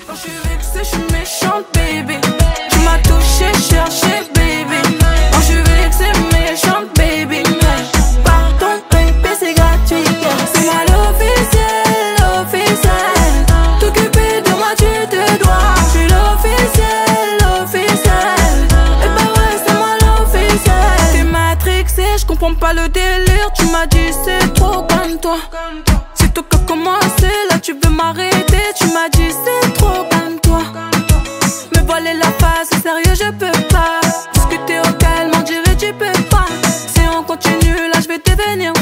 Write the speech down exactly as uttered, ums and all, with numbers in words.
Quand je suis vexée, je suis méchante, baby. Tu m'as touché, cherché, baby. Quand je suis vexée, méchante, baby. Pardon, baby, c'est gratuit. C'est moi l'officiel, l'officiel. T'occuper de moi, tu te dois. Je suis l'officiel, l'officiel. Et bah ouais, c'est moi l'officiel. T'es matrixé, je comprends pas le délire. Tu m'as dit c'est trop comme toi. C'est toi qui as commencé, là tu veux m'arrêter. Tu m'as dit c'est trop comme toi. Me voiler la face, c'est sérieux, je peux pas. Discuter au calme, on dirait tu peux pas. Si on continue, là je vais devenir